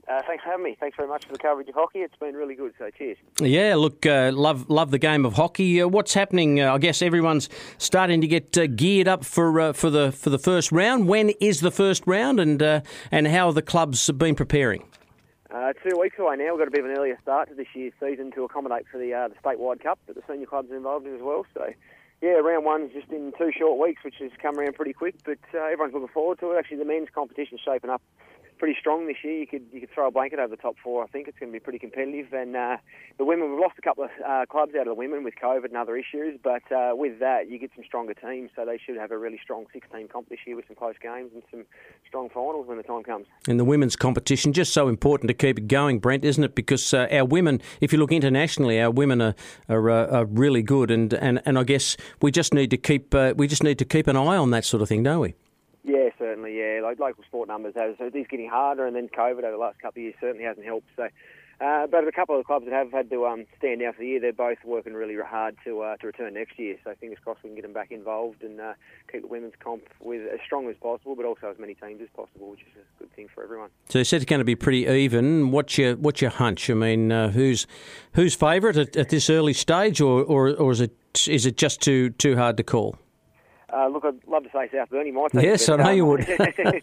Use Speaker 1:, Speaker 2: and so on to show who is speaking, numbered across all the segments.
Speaker 1: Thanks for having me. Thanks very much for the coverage of hockey. It's been really good, so cheers.
Speaker 2: Yeah, look, love the game of hockey. What's happening? I guess everyone's starting to get geared up for the first round. When is the first round, and how have the clubs been preparing?
Speaker 1: 2 weeks away now. We've got a bit of an earlier start to this year's season to accommodate for the statewide cup that the senior clubs are involved in as well. So, yeah, round one's just in 2 short weeks, which has come around pretty quick. But everyone's looking forward to it. Actually, the men's competition's shaping up pretty strong this year. You could throw a blanket over the top four. I think it's going to be pretty competitive. And the women, we've lost a couple of clubs out of the women with COVID and other issues, but with that, you get some stronger teams. So they should have a really strong 16 comp this year with some close games and some strong finals when the time comes.
Speaker 2: And the women's competition, just so important to keep it going, Brent, isn't it? Because our women, if you look internationally, our women are really good, and I guess we just need to keep an eye on that sort of thing, don't we?
Speaker 1: Yeah, certainly, yeah. Like local sport numbers, it is getting harder, and then COVID over the last couple of years certainly hasn't helped. So, but a couple of the clubs that have had to stand out for the year, they're both working really hard to return next year. So fingers crossed we can get them back involved and keep the women's comp with as strong as possible, but also as many teams as possible, which is a good thing for everyone.
Speaker 2: So you said it's going to be pretty even. What's your hunch? I mean, who's favourite at this early stage, or is it just too hard to call?
Speaker 1: Look, I'd love to say South Burnie might take
Speaker 2: Yes,
Speaker 1: it,
Speaker 2: I know you would.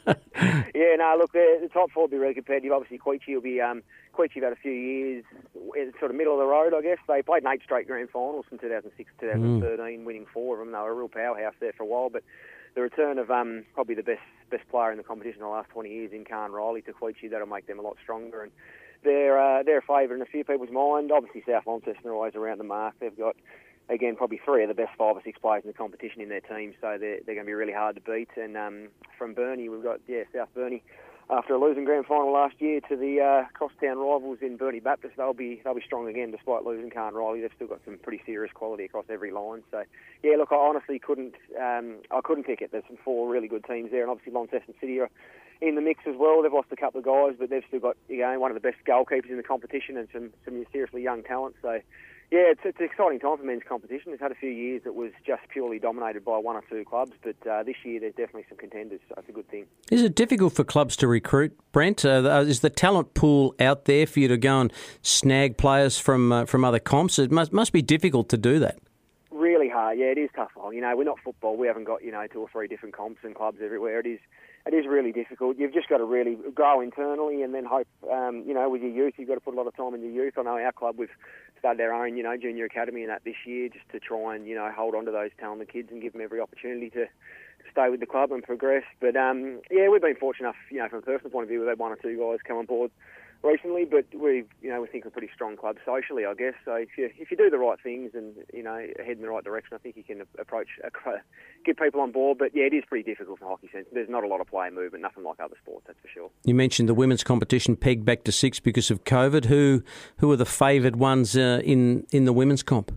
Speaker 1: Yeah, no, look, the top four will be really competitive. Obviously, Queechee will be... Queechee have had a few years, sort of middle of the road, I guess. They played 8 straight grand finals from 2006 to 2013, winning 4 of them. They were a real powerhouse there for a while, but the return of probably the best player in the competition in the last 20 years in Khan Riley to Queechee, that'll make them a lot stronger. And they're a favourite in a few people's mind. Obviously, South Launceston are always around the mark. They've got... Again, probably 3 of the best 5 or 6 players in the competition in their team, so they're going to be really hard to beat. And from Burnie, we've got South Burnie. After a losing grand final last year to the crosstown rivals in Burnie Baptist, they'll be strong again despite losing Khan Riley. They've still got some pretty serious quality across every line. So yeah, look, I honestly couldn't pick it. There's some 4 really good teams there, and obviously Launceston City are in the mix as well. They've lost a couple of guys, but they've still got one of the best goalkeepers in the competition and some seriously young talent. So. Yeah, it's an exciting time for men's competition. It's had a few years that was just purely dominated by 1 or 2 clubs, but this year there's definitely some contenders, so it's a good thing. Is
Speaker 2: it difficult for clubs to recruit, Brent? Is the talent pool out there for you to go and snag players from other comps? It must be difficult to do that.
Speaker 1: Really hard, yeah, it is tough. We're not football. We haven't got 2 or 3 different comps and clubs everywhere. It is really difficult. You've just got to really grow internally and then hope, with your youth, you've got to put a lot of time in your youth. I know our club, we've started our own, junior academy and that this year just to try and, hold on to those talented kids and give them every opportunity to stay with the club and progress. But, we've been fortunate enough, from a personal point of view, we've had 1 or 2 guys come on board recently, but we think we're a pretty strong club socially, I guess. So if you do the right things and head in the right direction, I think you can get people on board. But yeah, it is pretty difficult for hockey sense. There's not a lot of player movement, nothing like other sports, that's for sure.
Speaker 2: You mentioned the women's competition pegged back to 6 because of COVID. Who are the favoured ones in the women's comp?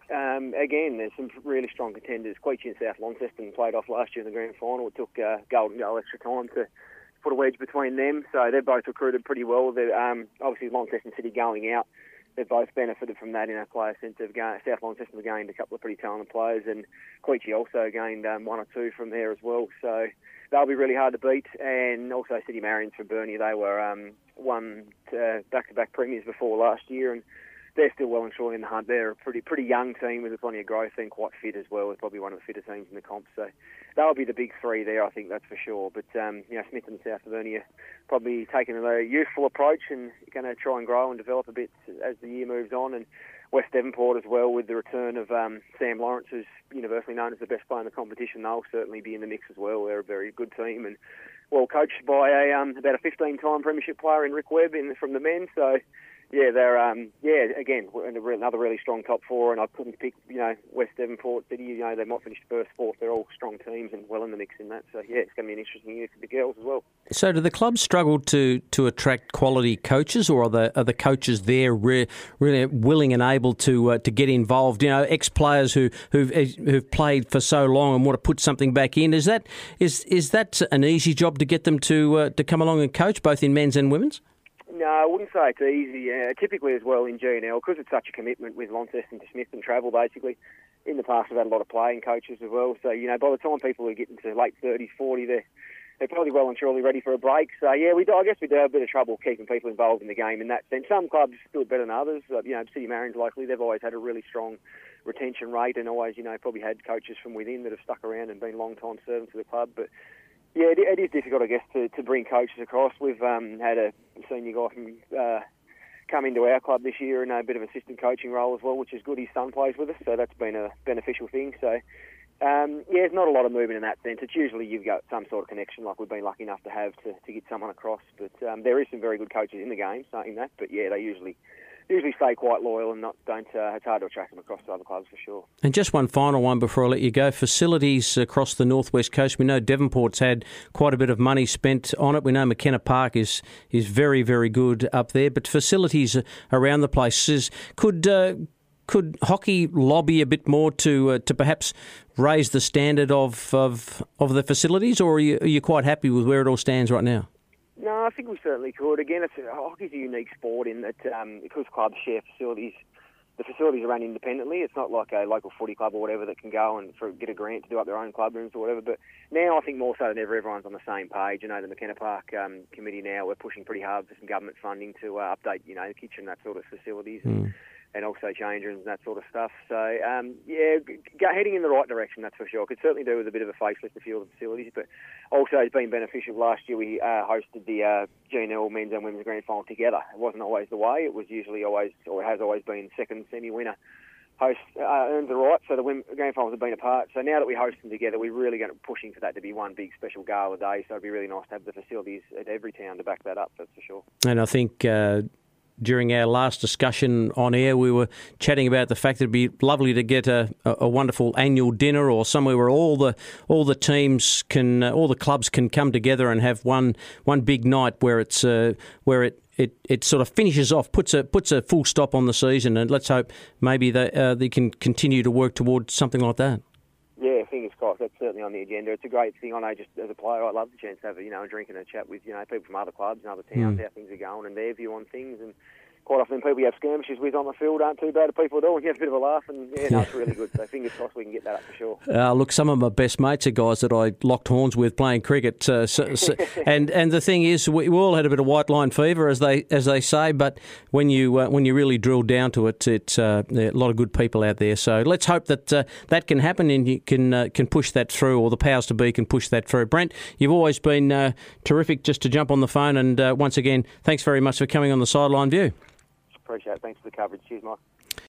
Speaker 1: Again, there's some really strong contenders. Queechee and South Launceston played off last year in the grand final. It took Golden Goal extra time to put a wedge between them, so they're both recruited pretty well. They're, obviously, Launceston City going out, they've both benefited from that in our player sense. South Launceston have gained a couple of pretty talented players, and Queechee also gained 1 or 2 from there as well. So they'll be really hard to beat. And also City Marions from Burnie, they were won back-to-back premiers before last year, and they're still well and truly in the hunt. They're a pretty young team with plenty of growth and quite fit as well. They're probably one of the fitter teams in the comp. So they'll be the big 3 there, I think, that's for sure. But, Smith and South Burnie are probably taking a youthful approach and going to try and grow and develop a bit as the year moves on. And West Devonport as well, with the return of Sam Lawrence, who's universally known as the best player in the competition. They'll certainly be in the mix as well. They're a very good team and well coached by about a 15-time premiership player in Rick Webb from the men. So yeah, they're again another really strong top 4, and I couldn't pick West Devonport City. They might finish first, 4th. They're all strong teams and well in the mix in that. So yeah, it's going to be an interesting year for the girls as well.
Speaker 2: So do the clubs struggle to attract quality coaches, or are the coaches there really willing and able to get involved? Ex-players who've played for so long and want to put something back in. Is that an easy job to get them to come along and coach both in men's and women's?
Speaker 1: No, I wouldn't say it's easy. Typically as well in GNL, because it's such a commitment with Launceston to Smith and travel basically, in the past we've had a lot of playing coaches as well. So, by the time people are getting to late 30s, 40, they're probably well and truly ready for a break. So, yeah, I guess we do have a bit of trouble keeping people involved in the game in that sense. Some clubs do it better than others. City Marion's likely. They've always had a really strong retention rate and always, probably had coaches from within that have stuck around and been long-time servants of the club. But, yeah, it is difficult, I guess, to bring coaches across. We've had a senior guy from come into our club this year in a bit of assistant coaching role as well, which is good. His son plays with us, so that's been a beneficial thing. So, there's not a lot of movement in that sense. It's usually you've got some sort of connection like we've been lucky enough to have to get someone across. But there is some very good coaches in the game saying that. But, yeah, they usually stay quite loyal and it's hard to attract them across to other clubs for sure.
Speaker 2: And just one final one before I let you go. Facilities across the northwest coast. We know Devonport's had quite a bit of money spent on it. We know McKenna Park is very, very good up there. But facilities around the place, could hockey lobby a bit more to perhaps raise the standard of the facilities, or are you quite happy with where it all stands right now?
Speaker 1: No, I think we certainly could. Again, hockey's a unique sport in that because clubs share facilities, the facilities are run independently. It's not like a local footy club or whatever that can go and get a grant to do up their own club rooms or whatever. But now I think more so than ever, everyone's on the same page. The McKenna Park committee now, we're pushing pretty hard for some government funding to update, the kitchen, that sort of facilities. And also change rooms and that sort of stuff. So, heading in the right direction, that's for sure. Could certainly do with a bit of a facelift a few of the facilities, but also it's been beneficial. Last year we hosted the GNL men's and women's grand final together. It wasn't always the way. It was usually always, or it has always been, second semi-winner host earns the right, so the grand finals have been apart. So now that we host them together, we're really going to pushing for that to be one big special gala day, so it'd be really nice to have the facilities at every town to back that up, that's for sure. And
Speaker 2: I think during our last discussion on air, we were chatting about the fact that it'd be lovely to get a wonderful annual dinner or somewhere where all the teams can, all the clubs can come together and have one big night where it's it sort of finishes off, puts a full stop on the season, and let's hope maybe they can continue to work towards something like that.
Speaker 1: Yeah, fingers crossed. That's certainly on the agenda. It's a great thing. I know just as a player, I'd love the chance to have a drink and a chat with people from other clubs and other towns, how things are going and their view on things. And quite often people you have skirmishes with on the field aren't too bad at people at all. You have a bit of a laugh, and it's really good. So fingers crossed we can get that up for sure.
Speaker 2: Look, some of my best mates are guys that I locked horns with playing cricket. And the thing is, we all had a bit of white line fever, as they say. But when you really drill down to it, there are a lot of good people out there. So let's hope that that can happen and you can push that through, or the powers to be can push that through. Brent, you've always been terrific just to jump on the phone, and once again, thanks very much for coming on the Sideline View.
Speaker 1: Appreciate it. Thanks for the coverage. Cheers, Mike.